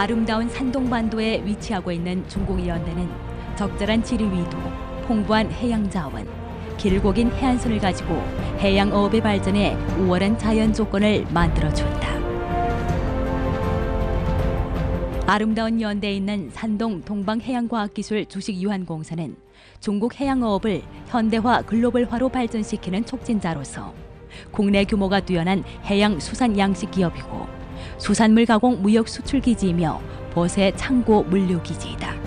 아름다운 산동반도에 위치하고 있는 중국연대는 적절한 지리 위도, 풍부한 해양 자원, 길고 긴 해안선을 가지고 해양어업의 발전에 우월한 자연 조건을 만들어준다. 아름다운 연대에 있는 산동 동방해양과학기술 주식유한공사는 중국 해양어업을 현대화 글로벌화로 발전시키는 촉진자로서 국내 규모가 뛰어난 해양 수산 양식 기업이고 수산물 가공 무역 수출 기지이며 보세 창고 물류 기지이다.